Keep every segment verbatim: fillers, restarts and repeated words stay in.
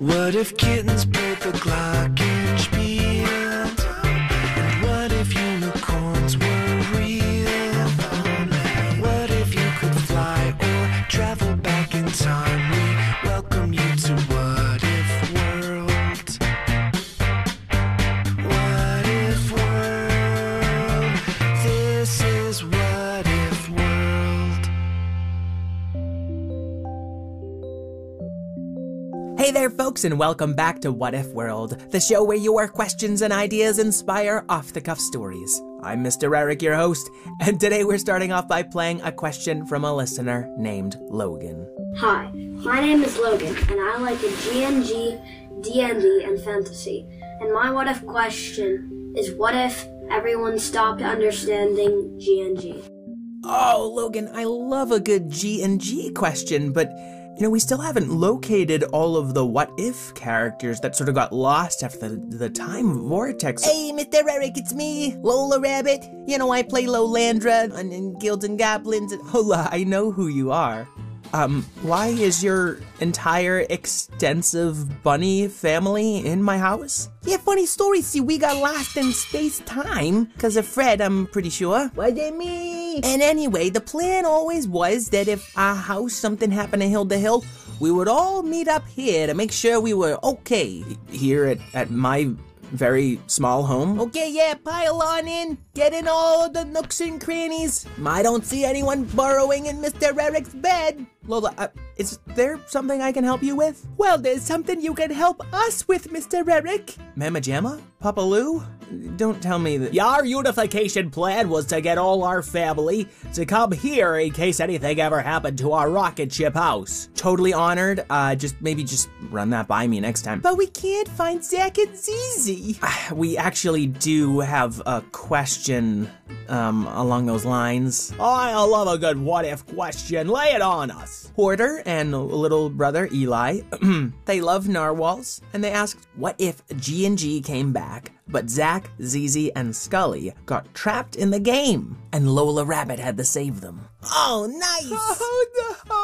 What if kittens played the glockenspiel? And what if unicorns were real? What if you could fly or travel back in time? We welcome you to What If World. What If World? This is What If World. Hey there, folks, and welcome back to What If World, the show where your questions and ideas inspire off-the-cuff stories. I'm Mister Eric, your host, and today we're starting off by playing a question from a listener named Logan. Hi, my name is Logan, and I like a G N G, D and D, and fantasy. And my what if question is, what if everyone stopped understanding G N G? Oh, Logan, I love a good G and G question, but you know, we still haven't located all of the what-if characters that sort of got lost after the, the time vortex. Hey, Mister Eric, it's me, Lola Rabbit. You know, I play Lolandra in, in Guilds and Goblins. And Hola, I know who you are. Um, why is your entire extensive bunny family in my house? Yeah, funny story. See, we got lost in space-time because of Fred, I'm pretty sure. Was it me? And anyway, the plan always was that if our house, something happened to Hill to Hill, we would all meet up here to make sure we were okay here at, at my very small home. Okay, yeah, pile on in. Get in all the nooks and crannies. I don't see anyone burrowing in Mister Eric's bed. Lola, uh, is there something I can help you with? Well, there's something you can help us with, Mister Eric. Mama Jamma? Papa Lou? Don't tell me that. Our unification plan was to get all our family to come here in case anything ever happened to our rocket ship house. Totally honored. Uh, just maybe just run that by me next time. But we can't find Zach and Zizi. We actually do have a question um, along those lines. I love a good what-if question. Lay it on us. Porter and little brother Eli, they love narwhals, and they asked, what if G and G came back, but Zach, Zizi, and Scully got trapped in the game, and Lola Rabbit had to save them? Oh, nice! Oh, no!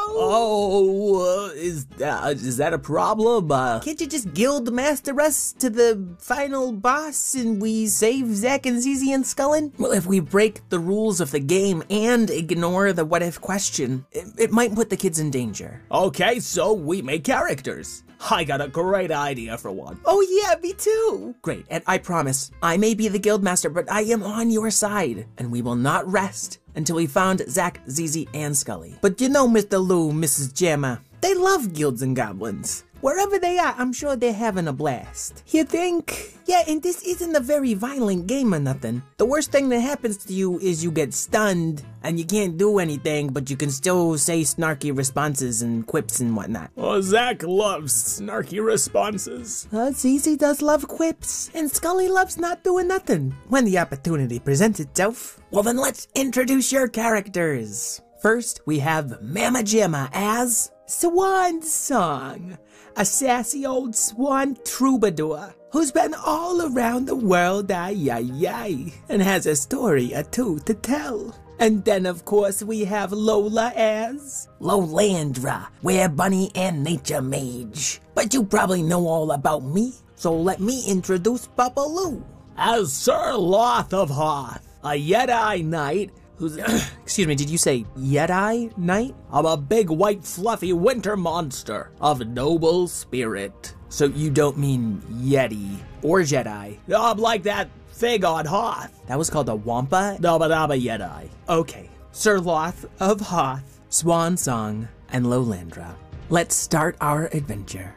Oh, uh, is, uh, is that a problem? Uh, Can't you just guild master us to the final boss and we save Zach and Zizi and Scullin? Well, if we break the rules of the game and ignore the what-if question, it, it might put the kids in danger. Okay, so we make characters. I got a great idea for one. Oh yeah, me too. Great, and I promise, I may be the guild master, but I am on your side, and we will not rest until we found Zach, Zizi, and Scully. But you know, Mister Lou, Missus Jamma, they love guilds and goblins. Wherever they are, I'm sure they're having a blast. You think? Yeah, and this isn't a very violent game or nothing. The worst thing that happens to you is you get stunned, and you can't do anything, but you can still say snarky responses and quips and whatnot. Oh, Zach loves snarky responses. Uh, Zizi does love quips, and Scully loves not doing nothing when the opportunity presents itself. Well then, let's introduce your characters. First, we have Mama Jamma as Swan Song, a sassy old swan troubadour who's been all around the world, ay, ay, ay, and has a story or two to tell. And then, of course, we have Lola as Lolandra, were-bunny and nature mage. But you probably know all about me, so let me introduce Papa Lou. As Sir Loth of Hoth, a Jedi Knight who's... Excuse me, did you say Jedi Knight? I'm a big white fluffy winter monster of noble spirit. So you don't mean Yeti or Jedi? I'm like that thing on Hoth. That was called a Wampa? No, but I'm a Jedi. Okay, Sir Loth of Hoth, Swan Song, and Lolandra. Let's start our adventure.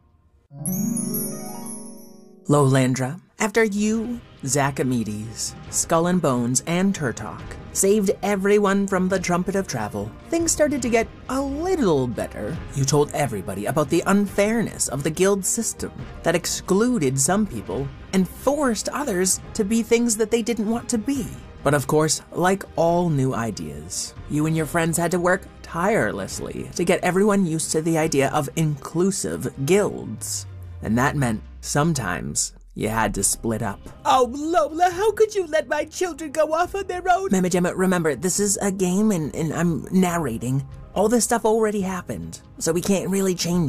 Lolandra, after you, Zachamedes, Skull and Bones, and Turtok saved everyone from the Trumpet of Travel, things started to get a little better. You told everybody about the unfairness of the guild system that excluded some people and forced others to be things that they didn't want to be. But of course, like all new ideas, you and your friends had to work tirelessly to get everyone used to the idea of inclusive guilds. And that meant sometimes you had to split up. Oh, Lola, how could you let my children go off on their own? Mama Jamma, remember, this is a game and, and I'm narrating. All this stuff already happened, so we can't really change it.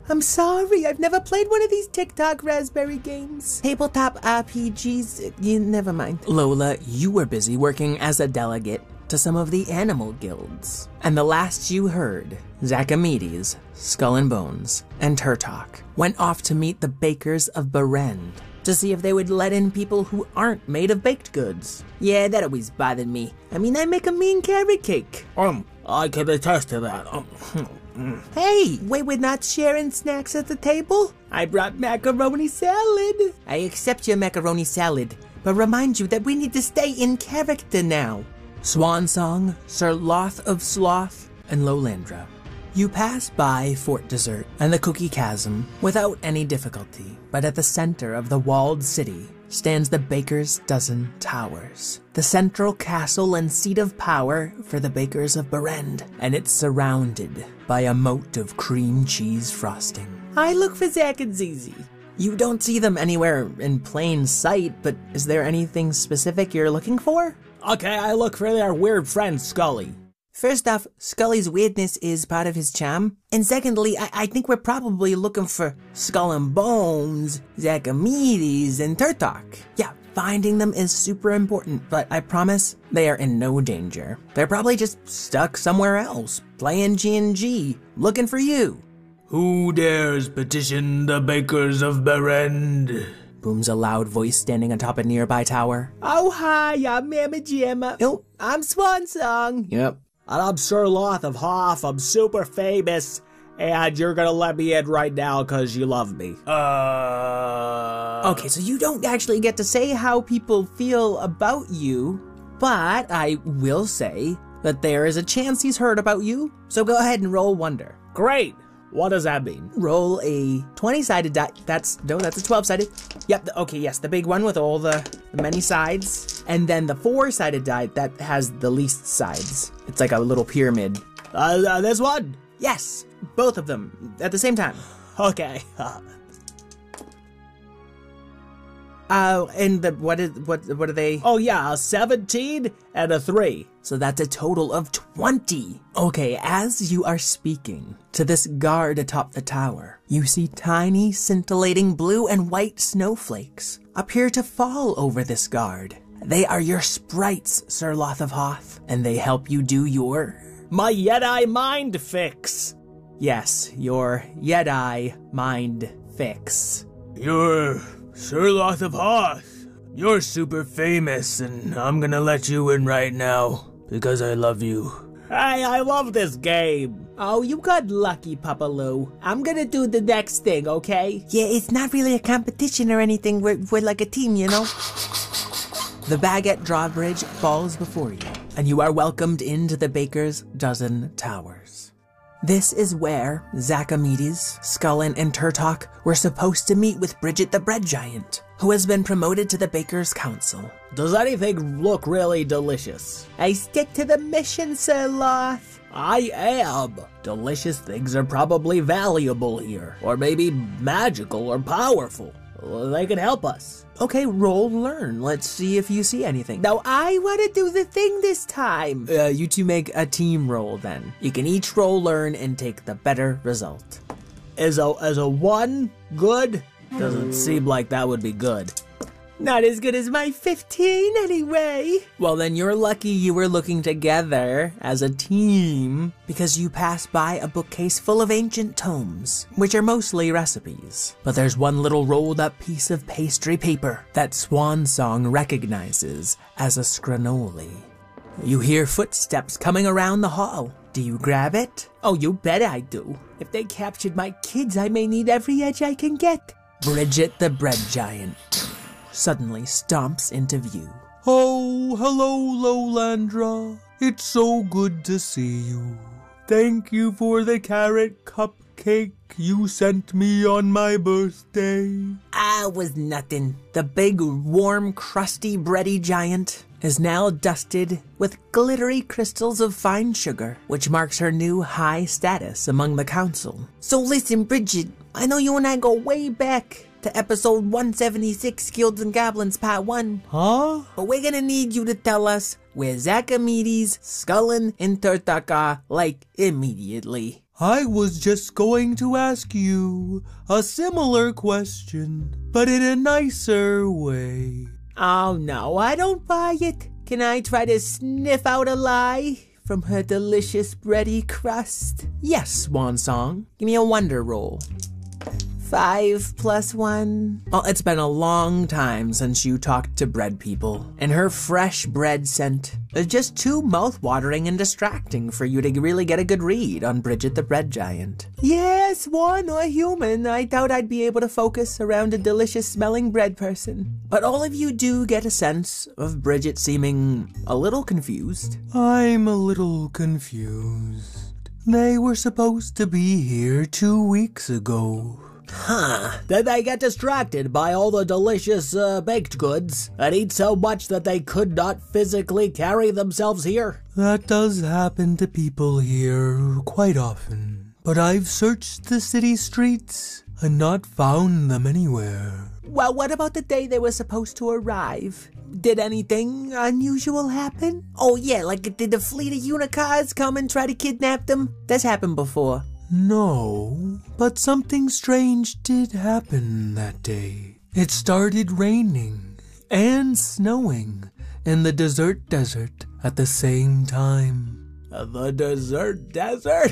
I'm sorry, I've never played one of these TikTok Raspberry games. Tabletop R P Gs, uh, you, never mind. Lola, you were busy working as a delegate to some of the animal guilds. And the last you heard, Zachamedes, Skull and Bones, and Turtok went off to meet the bakers of Berend to see if they would let in people who aren't made of baked goods. Yeah, that always bothered me. I mean, I make a mean carrot cake. Um, I can attest to that. Um, Hey, wait, we're not sharing snacks at the table? I brought macaroni salad. I accept your macaroni salad, but remind you that we need to stay in character now. Swansong, Sir Loth of Sloth, and Lolandra. You pass by Fort Desert and the Cookie Chasm without any difficulty, but at the center of the walled city stands the Baker's Dozen Towers, the central castle and seat of power for the Bakers of Berend, and it's surrounded by a moat of cream cheese frosting. I look for Zach and Zizi. You don't see them anywhere in plain sight, but is there anything specific you're looking for? okay, I look for their weird friend Scully. First off, Scully's weirdness is part of his charm. And secondly, I, I think we're probably looking for Skull and Bones, Zachamedes, and Turtok. Yeah, finding them is super important, but I promise they are in no danger. They're probably just stuck somewhere else, playing G and G, looking for you. Who dares petition the bakers of Berend? Booms a loud voice standing atop a nearby tower. Oh, hi, I'm Mamma Jamma. Oh, I'm Swansong. Yep. And I'm Sir Loth of Hoth. I'm super famous. And you're gonna let me in right now because you love me. Uh... Okay, so you don't actually get to say how people feel about you, but I will say that there is a chance he's heard about you, so go ahead and roll Wonder. Great. What does that mean? Roll a twenty-sided die. That's, no, that's a twelve-sided. Yep, the, okay, yes, the big one with all the, the many sides. And then the four-sided die that has the least sides. It's like a little pyramid. Uh, uh this one? Yes, both of them at the same time. Okay. Uh, and the, what is, what, what are they? Oh yeah, a seventeen and a three. So that's a total of twenty. Okay, as you are speaking to this guard atop the tower, you see tiny scintillating blue and white snowflakes appear to fall over this guard. They are your sprites, Sir Loth of Hoth, and they help you do your... My Jedi mind fix. Yes, your Jedi mind fix. You're Sir Loth of Hoth. You're super famous, and I'm gonna let you in right now, because I love you. Hey, I love this game. Oh, you got lucky, Papa Lou. I'm gonna do the next thing, okay? Yeah, it's not really a competition or anything. We're, we're like a team, you know? The baguette drawbridge falls before you, and you are welcomed into the Baker's Dozen Towers. This is where Zachamedes, Scullin, and Turtok were supposed to meet with Bridget the Bread Giant, who has been promoted to the Baker's Council. Does anything look really delicious? I stick to the mission, Sir Loth. I am. Delicious things are probably valuable here, or maybe magical or powerful. They can help us. Okay, roll learn. Let's see if you see anything. Now, I want to do the thing this time. Uh, you two make a team roll then. You can each roll learn and take the better result. Is a, is a one good? Doesn't seem like that would be good. Not as good as my fifteen anyway. Well, then you're lucky you were looking together as a team because you passed by a bookcase full of ancient tomes, which are mostly recipes. But there's one little rolled up piece of pastry paper that Swansong recognizes as a scranoli. You hear footsteps coming around the hall. Do you grab it? Oh, you bet I do. If they captured my kids, I may need every edge I can get. Bridget the Bread Giant suddenly stomps into view. Oh, hello, Lolandra. It's so good to see you. Thank you for the carrot cupcake you sent me on my birthday. Ah, was nothing. The big, warm, crusty, bready giant is now dusted with glittery crystals of fine sugar, which marks her new high status among the council. So listen, Bridget, I know you and I go way back to episode one seventy-six, Guilds and Goblins Part one. Huh? But we're gonna need you to tell us where Zachamedes, Scullin, and Turtok are, like, immediately. I was just going to ask you a similar question, but in a nicer way. Oh no, I don't buy it. Can I try to sniff out a lie from her delicious bready crust? Yes, Swan Song. Give me a wonder roll. Five plus one. Well, it's been a long time since you talked to bread people, and her fresh bread scent is just too mouth-watering and distracting for you to really get a good read on Bridget the Bread Giant. Yes, one or human. I doubt I'd be able to focus around a delicious-smelling bread person. But all of you do get a sense of Bridget seeming a little confused. I'm a little confused. They were supposed to be here two weeks ago. Huh. Did they get distracted by all the delicious uh, baked goods and eat so much that they could not physically carry themselves here? That does happen to people here quite often. But I've searched the city streets and not found them anywhere. Well, what about the day they were supposed to arrive? Did anything unusual happen? Oh yeah, like did the fleet of unicars come and try to kidnap them? That's happened before. No, but something strange did happen that day. It started raining and snowing in the desert desert at the same time. The desert desert?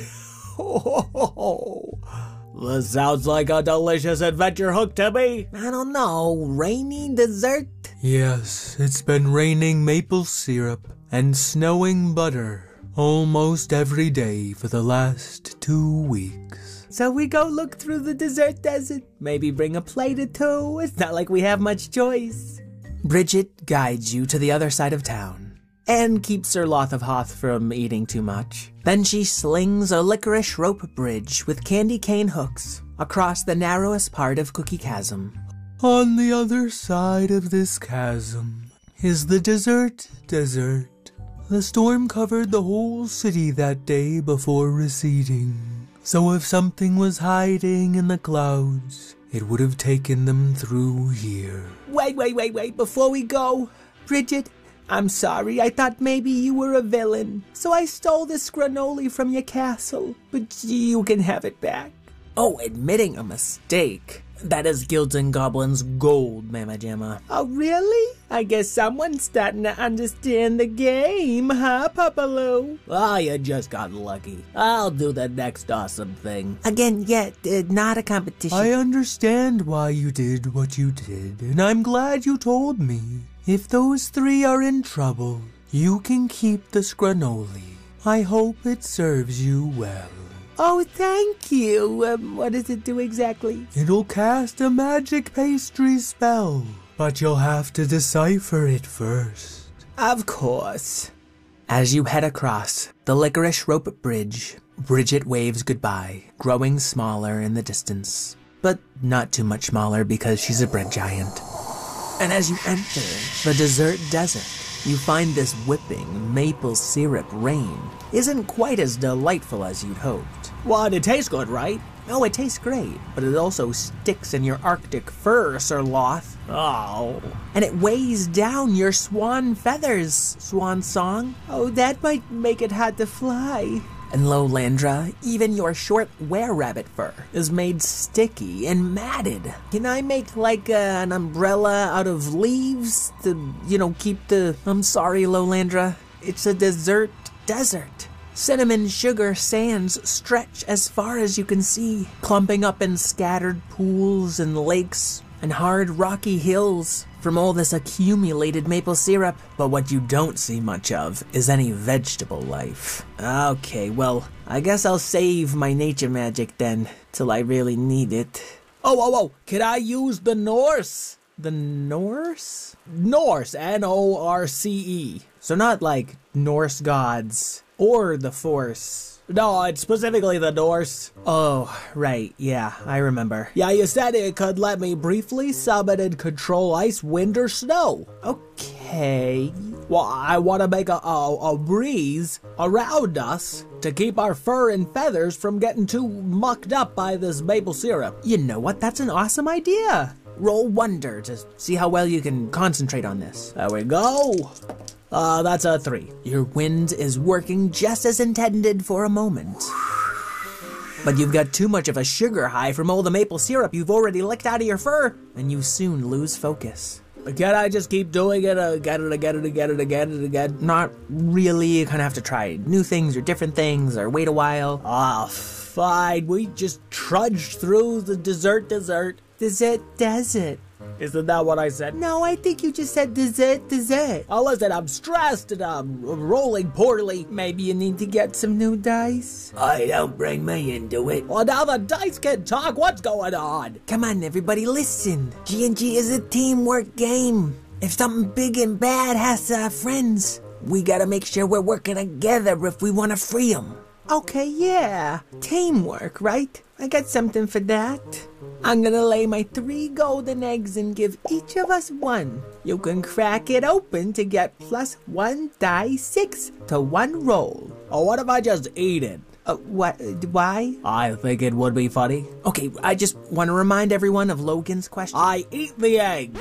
Oh, this sounds like a delicious adventure hook to me. I don't know, rainy dessert? Yes, it's been raining maple syrup and snowing butter almost every day for the last two weeks. So we go look through the desert desert. Maybe bring a plate or two. It's not like we have much choice. Bridget guides you to the other side of town and keeps Sir Loth of Hoth from eating too much. Then she slings a licorice rope bridge with candy cane hooks across the narrowest part of Cookie Chasm. On the other side of this chasm is the desert desert. The storm covered the whole city that day before receding, so if something was hiding in the clouds, it would have taken them through here. Wait, wait, wait, wait, before we go, Bridget, I'm sorry, I thought maybe you were a villain, so I stole this granola from your castle, but you can have it back. Oh, admitting a mistake. That is Guilds and Goblins gold, Mama Jamma. Oh, really? I guess someone's starting to understand the game, huh, Papaloo? Ah, you just got lucky. I'll do the next awesome thing. Again, yeah, uh, not a competition. I understand why you did what you did, and I'm glad you told me. If those three are in trouble, you can keep the Scranoli. I hope it serves you well. Oh, thank you. Um, what does it do exactly? It'll cast a magic pastry spell, but you'll have to decipher it first. Of course. As you head across the licorice rope bridge, Bridget waves goodbye, growing smaller in the distance, but not too much smaller because she's a bread giant. And as you enter the desert desert, you find this whipping maple syrup rain isn't quite as delightful as you'd hoped. Well, it tastes good, right? Oh, it tastes great, but it also sticks in your Arctic fur, Sir Loth. Oh. And it weighs down your swan feathers, Swan Song. Oh, that might make it hard to fly. And Lolandra, even your short were-rabbit fur is made sticky and matted. Can I make like uh, an umbrella out of leaves to, you know, keep the... I'm sorry, Lolandra. It's a desert desert. Cinnamon sugar sands stretch as far as you can see, clumping up in scattered pools and lakes and hard rocky hills from all this accumulated maple syrup. But what you don't see much of is any vegetable life. Okay, well, I guess I'll save my nature magic then, till I really need it. Oh, oh, oh, can I use the Norse? The Norse? Norse, N O R C E. So not like Norse gods or the Force. No, it's specifically the Norse. Oh, right, yeah, I remember. Yeah, you said it could let me briefly summon and control ice, wind, or snow. Okay. Well, I want to make a, a, a breeze around us to keep our fur and feathers from getting too mucked up by this maple syrup. You know what? That's an awesome idea. Roll wonder to see how well you can concentrate on this. There we go. Uh, that's a three. Your wind is working just as intended for a moment. But you've got too much of a sugar high from all the maple syrup you've already licked out of your fur, and you soon lose focus. But can't I just keep doing it again and again and again and again and again? Not really. You kind of have to try new things or different things or wait a while. Ah, fine. We just trudged through the dessert dessert. Dessert desert. Isn't that what I said? No, I think you just said dessert dessert. Oh, listen, I'm stressed and I'm rolling poorly. Maybe you need to get some new dice. I don't bring me into it. Well, now the dice can talk. What's going on? Come on, everybody, listen. G and G is a teamwork game. If something big and bad has to have friends, we gotta make sure we're working together if we want to free them. Okay, yeah. Teamwork, right? I got something for that. I'm gonna lay my three golden eggs and give each of us one. You can crack it open to get plus one die six to one roll. Oh, what if I just eat it? Uh, what? Why? I think it would be funny. Okay, I just want to remind everyone of Logan's question. I eat the egg.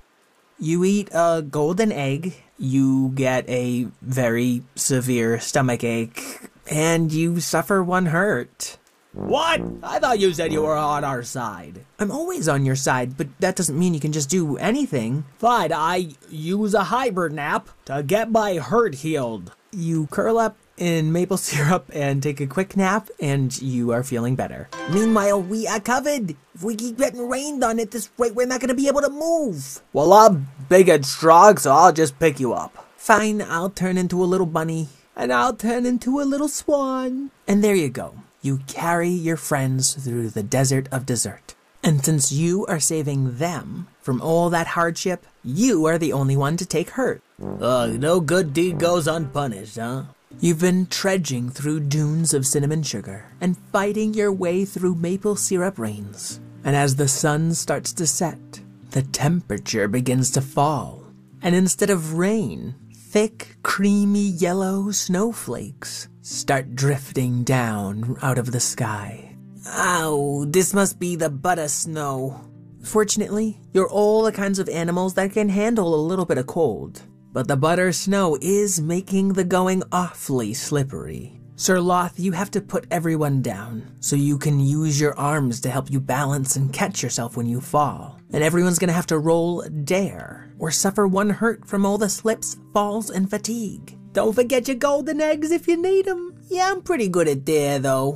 You eat a golden egg, you get a very severe stomach ache, and you suffer one hurt. What? I thought you said you were on our side. I'm always on your side, but that doesn't mean you can just do anything. Fine, I use a hibernap nap to get my hurt healed. You curl up in maple syrup and take a quick nap, and you are feeling better. Meanwhile, we are covered. If we keep getting rained on at this rate, we're not going to be able to move. Well, I'm big and strong, so I'll just pick you up. Fine, I'll turn into a little bunny. And I'll turn into a little swan. And there you go. You carry your friends through the desert of dessert. And since you are saving them from all that hardship, you are the only one to take hurt. Ugh, no good deed goes unpunished, huh? You've been trudging through dunes of cinnamon sugar and fighting your way through maple syrup rains. And as the sun starts to set, the temperature begins to fall. And instead of rain, thick, creamy yellow snowflakes start drifting down out of the sky. Ow, this must be the butter snow. Fortunately, you're all the kinds of animals that can handle a little bit of cold. But the butter snow is making the going awfully slippery. Sir Loth, you have to put everyone down, so you can use your arms to help you balance and catch yourself when you fall. And everyone's gonna have to roll dare, or suffer one hurt from all the slips, falls, and fatigue. Don't forget your golden eggs if you need them. Yeah, I'm pretty good at dare, though.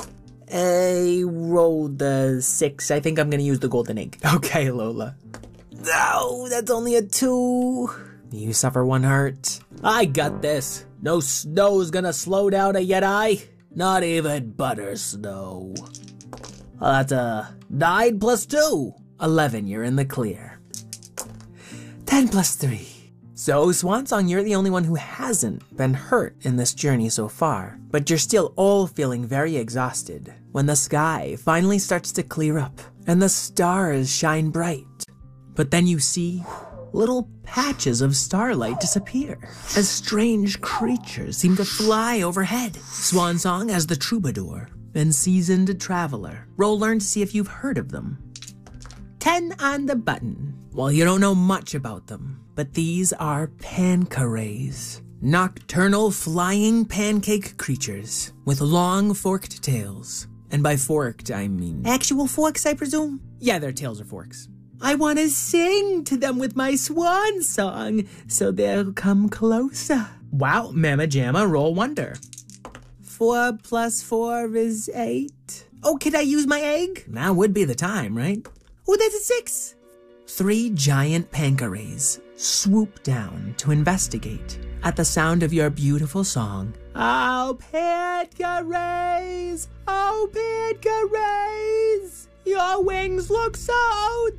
I rolled the six. I think I'm gonna use the golden egg. Okay, Lola. Oh, that's only a two. You suffer one hurt. I got this. No snow's gonna slow down a Yeti. Not even butter snow. Well, that's a nine plus two. Eleven, you're in the clear. Ten plus three. So, Swansong, you're the only one who hasn't been hurt in this journey so far. But you're still all feeling very exhausted when the sky finally starts to clear up and the stars shine bright. But then you see little patches of starlight disappear as strange creatures seem to fly overhead. Swansong, as the troubadour and seasoned traveler, roll learn to see if you've heard of them. Ten on the button. Well, you don't know much about them, but these are Pancarays, nocturnal flying pancake creatures with long forked tails. And by forked, I mean actual forks, I presume? Yeah, their tails are forks. I want to sing to them with my swan song, so they'll come closer. Wow, Mamma Jamma, roll wonder. Four plus four is eight. Oh, can I use my egg? Now would be the time, right? Oh, that's a six. Three giant Pancarays swoop down to investigate at the sound of your beautiful song. Oh, Pancarays! Oh, Pancarays! Your wings look so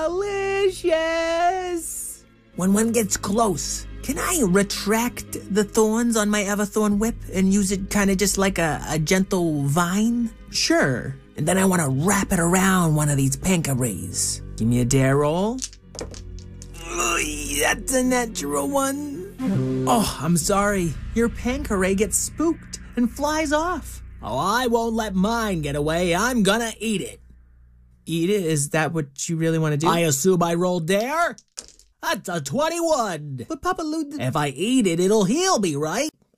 delicious. When one gets close, can I retract the thorns on my Everthorn whip and use it kind of just like a, a gentle vine? Sure. And then I want to wrap it around one of these Pancarays. Give me a dare roll. Oy, that's a natural one. Oh, I'm sorry. Your Pancaray gets spooked and flies off. Oh, I won't let mine get away. I'm gonna eat it. Eat it? Is that what you really want to do? I assume I rolled dare? That's a twenty-one. But Papa Lou... If I eat it, it'll heal me, right?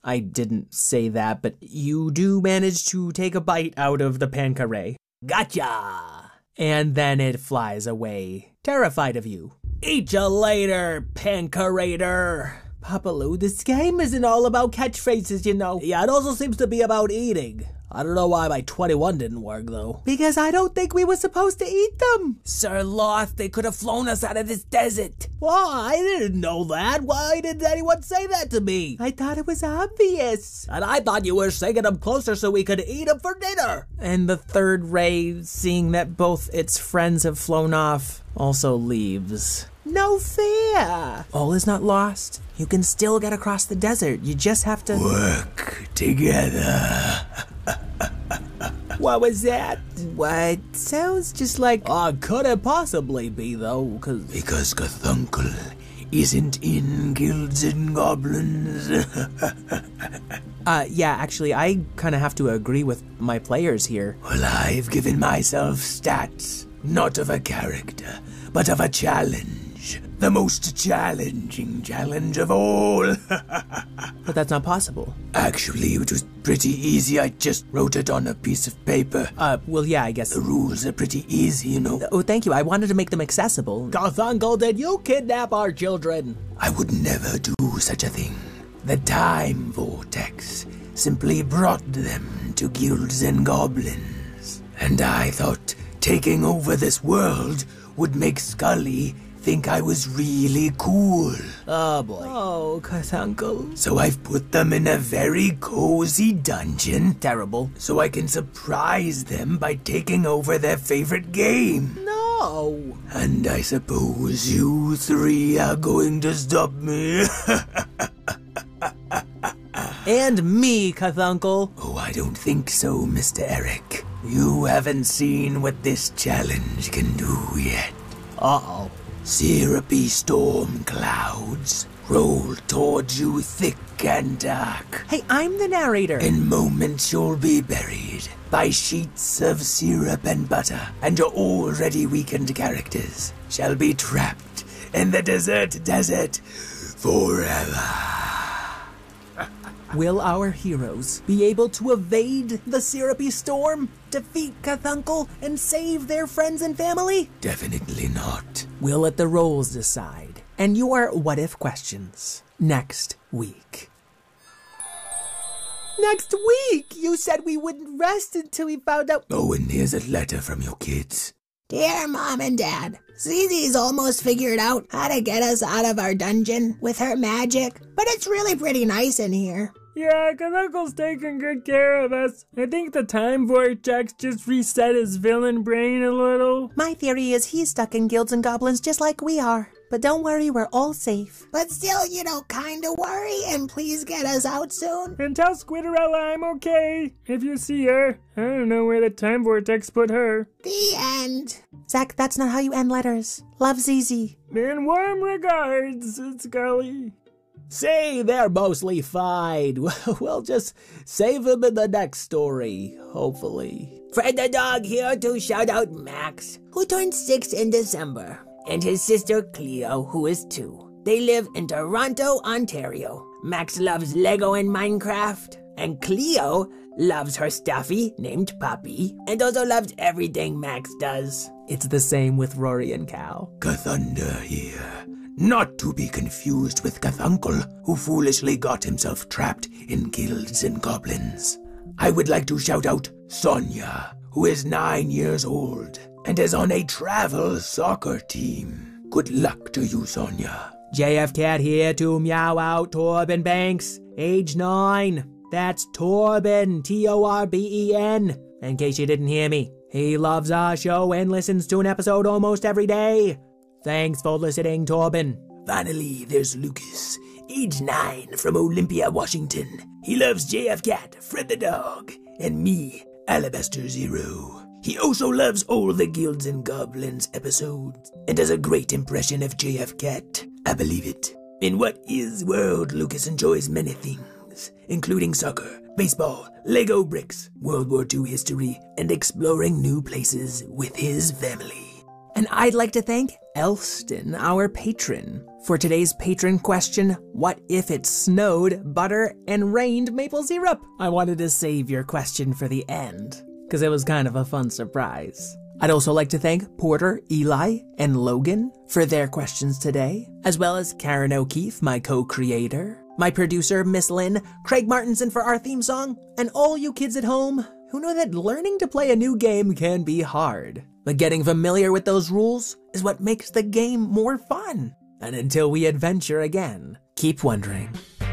I didn't say that, but you do manage to take a bite out of the pancake. Gotcha! And then it flies away, terrified of you. Eat ya later, pancarator. Papa Lou, this game isn't all about catchphrases, you know. Yeah, it also seems to be about eating. I don't know why my twenty-one didn't work, though. Because I don't think we were supposed to eat them. Sir Lost, they could have flown us out of this desert. Well, I didn't know that. Why didn't anyone say that to me? I thought it was obvious. And I thought you were singing them closer so we could eat them for dinner. And the third ray, seeing that both its friends have flown off, also leaves. No fair. All is not lost. You can still get across the desert. You just have to work together. What was that? What? Sounds just like... Uh, could it possibly be, though? Cause... Because Cthulhu isn't in Guilds and Goblins. uh, yeah, actually, I kind of have to agree with my players here. Well, I've given myself stats, not of a character, but of a challenge. The most challenging challenge of all. But that's not possible. Actually, it was pretty easy. I just wrote it on a piece of paper. Uh, well, yeah, I guess. The rules are pretty easy, you know. Oh, thank you. I wanted to make them accessible. Garfunkel, did you kidnap our children? I would never do such a thing. The time vortex simply brought them to Guilds and Goblins. And I thought taking over this world would make Scully think I was really cool. Oh boy. Oh, Cthulhu. So I've put them in a very cozy dungeon. Terrible. So I can surprise them by taking over their favorite game. No. And I suppose you three are going to stop me. And me, Cthulhu. Oh, I don't think so, Mister Eric. You haven't seen what this challenge can do yet. Uh-oh. Syrupy storm clouds roll towards you thick and dark. Hey, I'm the narrator. In moments you'll be buried by sheets of syrup and butter, and your already weakened characters shall be trapped in the desert desert forever. Will our heroes be able to evade the syrupy storm, defeat Cthulhu, and save their friends and family? Definitely not. We'll let the rolls decide. And your what-if questions next week. Next week? You said we wouldn't rest until we found out... Oh, and here's a letter from your kids. Dear Mom and Dad, Zizi's almost figured out how to get us out of our dungeon with her magic, but it's really pretty nice in here. Yeah, Cthulhu's taking good care of us. I think the time vortex just reset his villain brain a little. My theory is he's stuck in Guilds and Goblins just like we are. But don't worry, we're all safe. But still, you know, kinda worry, and please get us out soon. And tell Squidderella I'm okay. If you see her, I don't know where the time vortex put her. The end. Zach, that's not how you end letters. Love, Zizi. In warm regards, Scully. Say, they're mostly fine. We'll just save them in the next story, hopefully. Fred the dog here to shout out Max, who turned six in December, and his sister Cleo, who is two. They live in Toronto, Ontario. Max loves Lego and Minecraft, and Cleo loves her stuffy named Puppy, and also loves everything Max does. It's the same with Rory and Cal. Cthunder here. Not to be confused with Cthulhu, who foolishly got himself trapped in Guilds and Goblins. I would like to shout out Sonia, who is nine years old and is on a travel soccer team. Good luck to you, Sonia. J F Cat here to meow out Torben Banks, age nine. That's Torben, T O R B E N, in case you didn't hear me. He loves our show and listens to an episode almost every day. Thanks for listening, Torben. Finally, there's Lucas, age nine, from Olympia, Washington. He loves J F Cat, Fred the dog, and me, Alabaster Zero. He also loves all the Guilds and Goblins episodes, and does a great impression of J F Cat. I believe it. In what is world, Lucas enjoys many things, including soccer, baseball, Lego bricks, World War Two history, and exploring new places with his family. And I'd like to thank Elston, our patron, for today's patron question, what if it snowed, butter, and rained maple syrup? I wanted to save your question for the end, because it was kind of a fun surprise. I'd also like to thank Porter, Eli, and Logan for their questions today, as well as Karen O'Keefe, my co-creator, my producer, Miss Lynn, Craig Martinson for our theme song, and all you kids at home who know that learning to play a new game can be hard. But getting familiar with those rules is what makes the game more fun. And until we adventure again, keep wondering.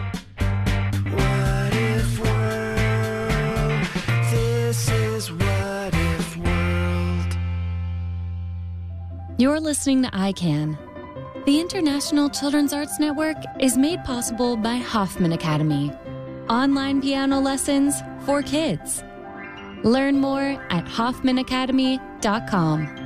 What if world? This is What If World. You're listening to I CAN. The International Children's Arts Network is made possible by Hoffman Academy. Online piano lessons for kids. Learn more at hoffman academy dot com.